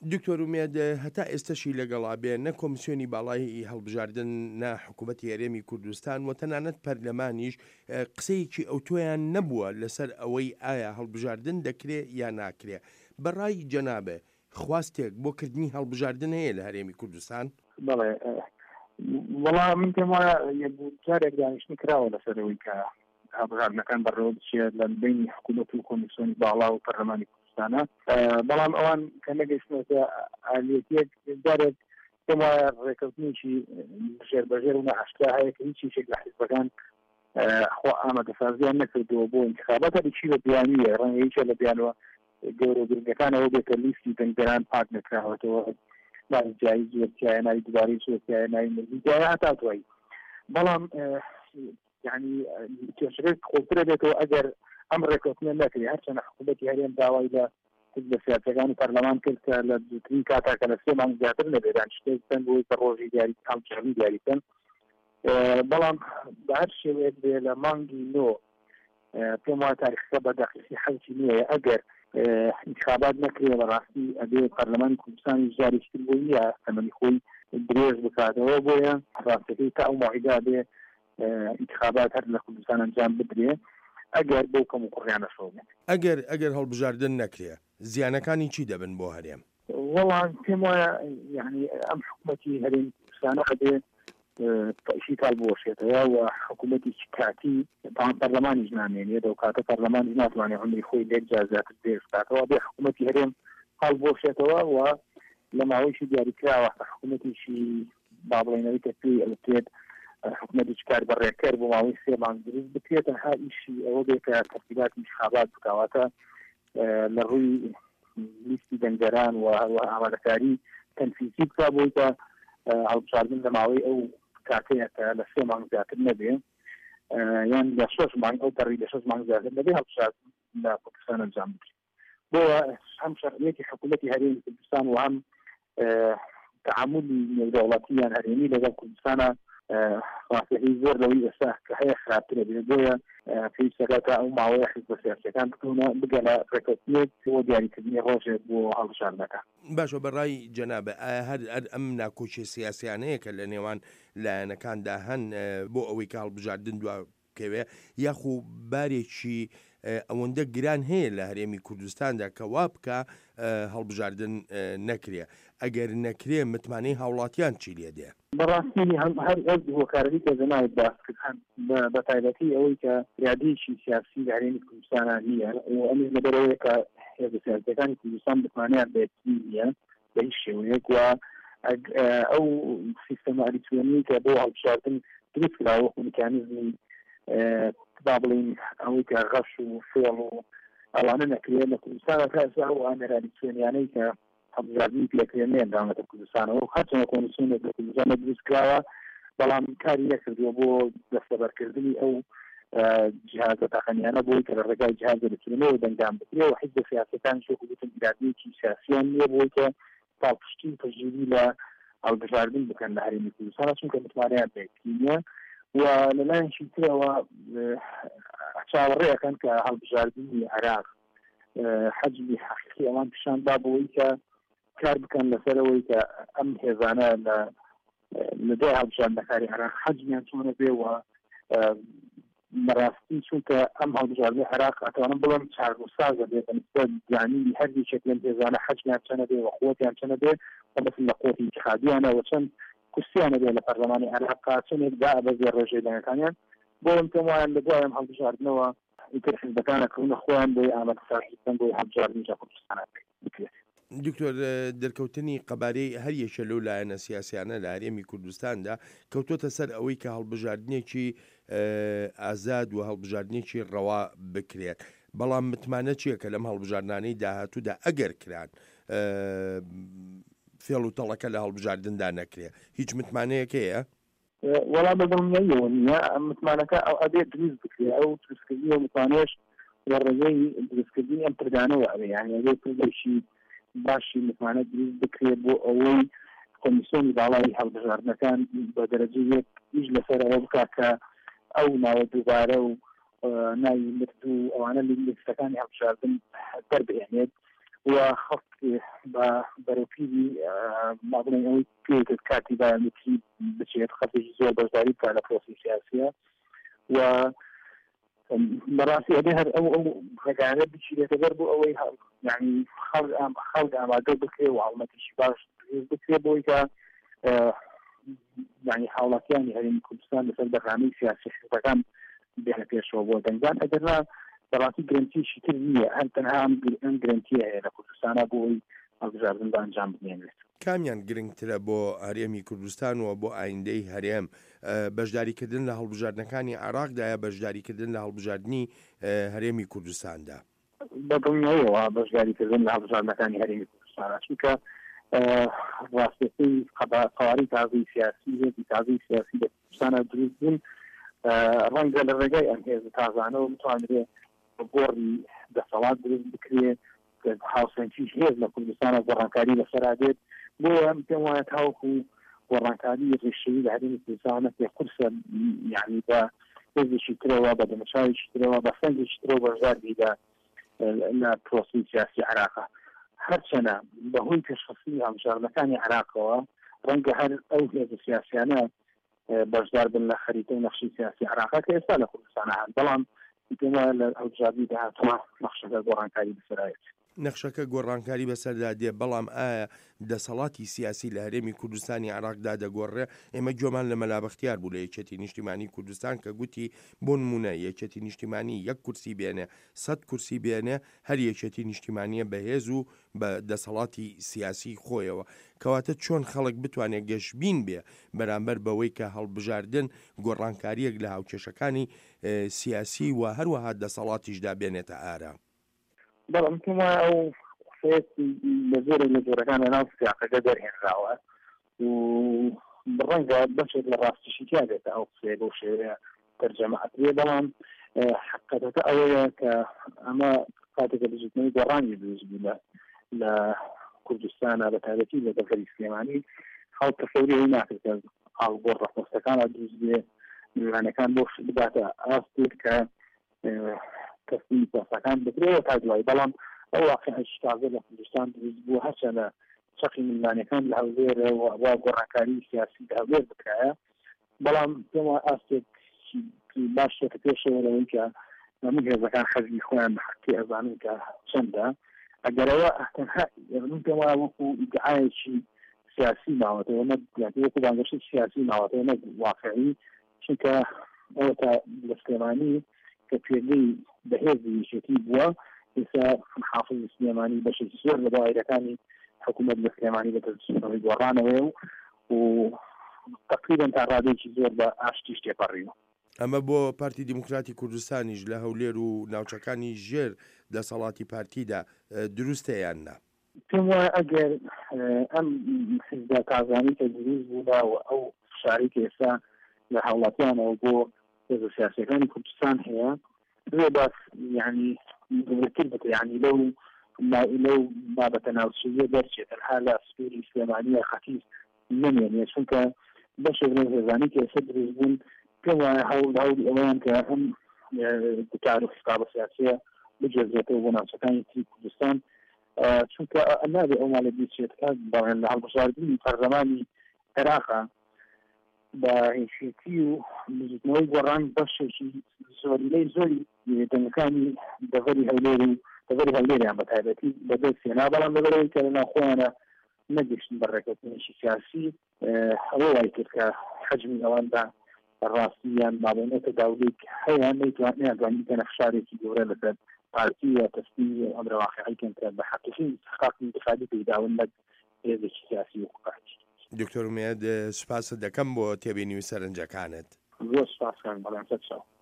دکتۆر ومێد هەتا ئێستاشی لەگەڵا بێ نە کۆمیسیۆنی باڵای هەڵبژاردن نە حکوومەتی هەرێمی کوردستان و تەنانەت پەرلەمانیش قسەیەکی ئەو تۆیان نەبووە لەسەر ئەوەی ئایا هەڵبژاردن دەکرێ یا ناکرێ. بەڕای جەنابێ خواستێک بۆ کردنی هەڵبژاردن هەیە لە هەرێمی کوردستان؟ بەڵێ وەڵام من پێم وایە جارێک دانیشتنی کراوە لەسەرەوەی کە هەڵبژاردنەکان بەڕێوە بچێت لە بینی حکوومەت و کۆمیسیۆنی باڵا و پەرلەمانی کوردستانە، بەڵام ئەوان کە نەگەیشتنەوە ئالێتیەک جارێک پێم وایە ڕێکەوتنیشی ژێر بەژێر و نەئاشکرا هەیە کە هیچ شتێک لە حیزبەکان خۆ ئامادەسازیان نەکردووە بۆ انتخابات هەرچی لە بیانیە ڕەنگە هیچە لە بیانەوە گەورە گرنگەکانەوە بێتە لیستی دەنگدەران پاک نەکراوەتەوە، ناوی جایز وەرتیایە، ناوی دوبارەی سوەتیایە، ناوی مردیایە هەتا دوایی. بەڵام یعنی کێشەکەی خۆترە بێتەوە ئەگەر ئەم ڕێکەوتنە نەکرێ، هەرچەندە حکوومەتی هەرێم داوای لە حزب سیاسەکان و پەرلەمان کرد کە لە دووترین کاتاکە لە 3 مانگ زیاتر نەبێدان شتێک بکەن بۆی کە ڕۆژی دیاری هەڵبژاردنی دیاری بکەن، بەڵام بە هەر شێوەیەک بێ لە مانگی نۆ پێم وایە تاریخەکە بە دەقیقی حەوتی نییە ئەگەر انتخابات نەکرێ بەڕاستی ئەبێ پەرلەمانی کوردستانی جارێکی تر بۆ نیە تەمەنی خۆی درێژ بکاتەوە، بۆیە ڕاستەکەی تا ئەو ماوەیدا بێ انتخابات هەر لە کوردستان ئەنجام بدرێ ئەگەر بۆ کەم و کوڕیانەشەوە بێت. ئەگەر هەڵبژاردن نەکرێ زیانەکانی چی دەبن بۆ هەرێم؟ وەڵام پێم وایە یعنی ئەم حکوومەتی هەرێمی کوردستانە ئەبێ تەشی کالبۆشێتەوە و حکوومەتی کاتی پەرلەمانیش نامێنێت و کاتە پەرلەمانیش ناتوانێت عمری خۆی لێک جازاتر درێژ بکاتەوە، بێ حکوومەتی هەرێم هەڵبۆشێتەوە و لە ماوەیشی دیاریکراوە حکوومەتیشی با بڵێنەوەی کە پێی ئەوترێت حکوومەتیش کار بەڕێکەر بۆ ماوەی 3 مانگ دروست بکرێت تەنها ئیشی ئەوە بێت کە تەرتیباتی انتخابات بکاتە لە ڕووی لیستی دەنگدەران و ئامادەکاری تەنفیزی بکات بۆی کە هەڵبژاردن لە ماوەی ئەو کاتەیە کە لە 3 مانگ زیاتر نەبێ یان لە 6 مانگ ئەو پەڕی لە 6 مانگ زیاتر نەبێ هەڵبژاردن لە کوردستان ئەنجام بدرێت. بۆ هەم شەرعیەتی حکوومەتی هەرێمی کوردستان و هەم تعاملی نێودەوڵەتیان هەرێمی لەگەڵ کوردستانە ڕاستەکەی زۆر لەوەی ئێستا کە هەیە خراپترە بێت، بۆیە پێویستەکە تا ئەو ماوەیە حزب سیاسیەکان بتوانە بگەنە ڕێکەوتنێک بۆ دیاریکردنی ڕۆژێک بۆ هەڵبژاردنەکە. باشە بەڕای جەنابە هەر ئەم ناکۆچی سیاسیانەیە کە لە نێوان لایەنەکاندا هەن بۆ ئەوەی کە هەڵبژاردن دواکەوێ یاخو بارێکی ئەوەندە گران هەیە لە هەرێمی کوردستاندا کە وا بکە هەڵبژاردن نەکرێ، ئەگەر نەکرێ متمانەی هاوڵاتیان چی لێ دێ؟ بەڕاستی هەر هۆکارەکەی کە زەمای باسکردن بە تایبەتی ئەوەی کە یادیشی سیاسی لە هەرێمی کوردستانە نییە و ئەمیش لەبەرەوەی کە حزب سیاسیەکانی کوردستان بتوانیان بێتی نییە بە هیچ شێوەیەک و ئەو سیستەمە ئەلیکترۆنیی کە بۆ هەڵبژاردن دروست کراوە و میکانیزمی با بڵین ئەوەی کە غەش و فێڵ و ئەوانە نەکرێت لە کوردستانە تا ئەو ئامێرە ئەلیکترۆنیانەی کە هەڵبژاردنی پێکرێنیان داوەتە کوردستانەوە و هەرچەندە کۆمیسیۆنێک لە کوردستانە دروست کراوە بەڵام کاری نەکردووە بۆ دەستەبەرکردنی ئەو جیهازە تاقەنیانە بۆی کە لە ڕێگای جیهاز ئەلیکترۆنیەوە دەنگدان بکرێت و حیزب سیاسیەکان شۆکوتن ئیرادەیەکی سیاسییان نییە بۆی کە پاڵپشتی پەژیری لە هەڵبژاردن بکەن لە هەرێمی کوردستانە چونکە متمانەیان پێکردی نییە و لەلایەنشی ترەوە چاوەڕێیەکەن کە هەڵبژاردننی عێراق حەجمی حەقیقی ئەوان پیشاندا بۆی کە کار بکەن لەسەرەوەی کە ئەم هێزانە لە دوای هەڵبژاردنەکانی عێراق حەجمیان چۆنە بێ و بەڕاستی چونکە ئەم هەڵبژاردنی عێراق ئەتوانم بڵێم چارەسازە بێت نسبەت زانی هەردووچێک لەم هێزانە حەجمیان چەنە بێ و قووەتیان چەنە بێ بەس لە قووەتی انتخابیانە و چەند کورسیانە بێ لە پەرلەمانی عێراق چەندێک دابەزێ ڕێژەی لایەنەکانیان بۆ ئەم پێم وایە لە دوای ئەم هەڵبژاردنەوە ئیتر حیزبەکانە کەونە خۆیان بۆی ئامادەسازی بکەن بۆی هەڵبژاردنی کوردستانە بکرێت. دکتۆر دەرکەوتنی قەبارەی هەر یەکێ لەو لایەنە سیاسیانە لە هەرێمی کوردستاندا کەوتۆتە سەر ئەوەی کە هەڵبژاردنێکی ئازاد و هەڵبژاردنێکی ڕەوا بکرێت، بەڵام متمانە چییە کە لەم هەڵبژاردنانەی داهاتوودا ئەگەر کران فێڵ و تەڵەکە لە هەڵبژاردندا نەکرێ هیچ متمانەیەکەیە؟ وەڵام بەدڵنیاییەوە نییە ئەم متمانەکە ئەو ئەبێ دروست بکرێ ئەو دروستکردنی و متمانەش لە ڕێگەی دروستکردنی ئەم پردانەوە ئەوێ یعنی ئەوێ پردێکی باشی متمانە دروست بکرێت بۆ ئەوەی کۆمیسیۆنی باڵای هەڵبژاردنەکان بە دەرەجە یەک هیچ لەسەر ئەوە بکات کە ئەو ناوە دووبارە و ناوی مرد و ئەوانە لە لیستەکانی هەڵبژاردن دەربهێنێت و خەڵک بە بەرەوپیری ما بڵێن ئەوەی پێکرد کاتی بایەتی بچێت خەڵکێکی زۆر بەشداری بکات لە پرۆسی سیاسیە و بەڕاستی ئەبێ هەر ئەو ڕێگانە بچیرێتە بەر بۆ ئەوەی یعنی خەڵک ئامادە بکرێ و هەڵمەتیشی باش بکرێ بۆی کە یعنی هاوڵاتیانی هەرێمی کوردستان لەسەر بەرنامەی سیاسی حزبەکان بێنە پێشەوە بۆ دەنگدان ئەگەرنا بەڕاستی گرنگتیشی تر نییە هەر تەنها ئەم گرنگتیە هەیە لە کوردستانە بۆ ئەوی هەڵبژاردن بە ئەنجام بهێنرێت. کامیان گرنگترە بۆ هەرێمی کوردستان و بۆ ئایندەی هەرێم بەشداریکردن لە هەڵبژاردنەکانی عێراقدایە بەشداریکردن لە هەڵبژاردننی هەرێمی کوردستاندا؟ بەدڵنیەوە بەشداریکردن لە هەڵبژاردنەکانی هەرێمی کوردستانە چونکە ڕاستەکەی قەواری تازەی سیاسی هێزی تازەی سیاسی لە کوردستانە دروست بوون ڕەنگە لە ڕێگای ئەم هێز تازانەوە بتوانرێت گۆڕی دەسەڵات دروست بکرێت هاوسەنگیش هێز لە کوردستانە گۆڕانکاری لەسەرادێت بۆ پێم وایە تاوەکو گۆڕانکاری ڕێشەوی لە هەرێمی کوردستانە پێ قورسە یعنی بە هێزێکی ترەوە بە دەمەچاوێکی ترەوە بە فەنگێکی ترەوە بەشداری لە پرۆسی سیاسی عێراقا هەرچەنە بەهۆی پێشخستنی هەڵبژاردنەکانی عێراقەوە ڕەنگە هەر ئەو هێزە سیاسیانە بەشدار بن لە خەریتەی نەخشی سیاسی عێراقا کە ئێستا لە کوردستانە هەن بەڵام پێم وایە لە هەڵبژاردننی داهاتوە نەخشەکە گۆڕانکاری بەسەرایەت. نەخشەکە گۆڕانکاری بەسەردا دێ بەڵام ئایا دەسەڵاتی سیاسی لە هەرێمی کوردستانی عێراقدا دەگۆڕێ؟ ئێمە گوێمان لە مەلا بەختیار بوو لە یەکێتی نیشتیمانی کوردستان کە گوتی بۆ نمونە یەکێتی نیشتیمانی 1 کورسی بێنێ 100 کورسی بێنێ هەر یەکێتی نیشتیمانیە بەهێز و بە دەسەڵاتی سیاسی خۆیەوە کەواتە چۆن خەڵک بتوانێت گەشتبین بێ بەرامبەر بەوەی کە هەڵبژاردن گۆڕانکاریەک لە هاوکێشەکانی سیاسی و هەروەها دەسەڵاتیشدا بێنێتە ئارە. بەڵام پێم وایە ئەو قسەیەک لە جۆرەکان لە ناو سیاقەکە دەرهێنراوە و ڕەنگە بەشێک لە ڕاستیشی تیا بێتە ئەو قسەیە بەو شێوەیە تەرجەمەعەکرێ بەڵام حقیقەتەکە ئەوەیە کە ئەمە کاتێکە بژوتنەوەی گۆڕانی دروست بوو لە کوردستانە بە تایبەتی لە دەفەری سلێمانی خەڵک تەسەوری ئەوی ناکرد کە ئاڵگۆڕ ڕەخۆستەکانە دروست بێ میوانەکان بۆ بداتە ئاستێک کە کەسی پۆسەکان بکرێەوە تا دوای بەڵام ئەو واقعیش تازە لە کوردستان دروست بوو هەرچەنە چەقی میلمانەکان لە هەولێرە وا گۆڕانکاری سیاسی لە هەولێر بکرایە بەڵام پێم وایە ئاستێک باشێکە پێشەوە لەوەی کە هەموو هێزەکان خەزی خۆیان بە حەقی ئەزانن کە چەندە ئەگەرەوە تەنها من پێم وایە وەکو ئیدعایەکی سیاسی ماوەتەوە نەک وەکو بانگەشتی سیاسی ماوەتەوە نەک واقعی چونکە ئەوە تا لە سلێمانی کە پێگەی بەهێزی یەکێتی بووە ئێستا حافظ سلێمانی بەشێکی زۆر لە داعیرەکانی حکوومەت لە سلێمانی بەدەستچوونەوەی گۆڕانەوەی و تقریبا تا ڕادێکی زۆر بە ئاشتیش تێپەڕیوە. ئەمە بۆ پارتی دیموکراتی کوردستانیش لە هەولێر و ناوچەکانی ژێر دەسەڵاتی پارتیدا دروستە یان نا؟ پێم وایە ئەگەر ئەم حیزبە تازانی کە دروست بوودا و ئەو فشاری کە ئێستا لە هاوڵاتیانەوە بۆ هێزە سیاسیەکانی کوردستان هەیە بێ باس یعنی کرد بکە یعنی لەو بابەتە ناوچەیە دەرچێت تەنها لە سپوری سلێمانیە خەتیس نەمێنێ چونکە بەشێک لە هێزانی کە ئێستا دروست بوون پێم وایە هەوڵی ئەوەیان کە ئەم گوتار و خستابە سیاسیە بجێزێتەوە بۆ ناوچەکانی تری کوردستان چونکە نابێ ئەو مالە بیچێتکە بەڵێن لە هەڵبژاردننی پەرلەمانی عێراقا بە هێشێتی و بزوتنەوەی گۆڕان بەشێکی زۆری دەنگەکانی دەڤەری هەولێر و دەڤەری هەولێریان بە تایبەتی بەدەستێنا بەڵام لەبەرەوەی کە لە ناوخۆیانە نەگەشتن بە ڕێکەوتنێکی سیاسی ئەوە وای کرد کە حەجمی ئەواندا ڕاستیان ماڵێنێتە داولێک هەیە نەیتوانین کە نەخشارێکی گەورە لەسەر پارتی و تەسبیح ئەمر واقعیکەن کە بە حەقیقی استحقاقی انتخابی پەیداون لەک هێزێکی سیاسی و حقوقی. دکتۆر ئومێد سوپاس دەکەم بۆ تێبینی و سەرنجەکانت. زۆر سوپاسکەم بەڵام سەد چاو.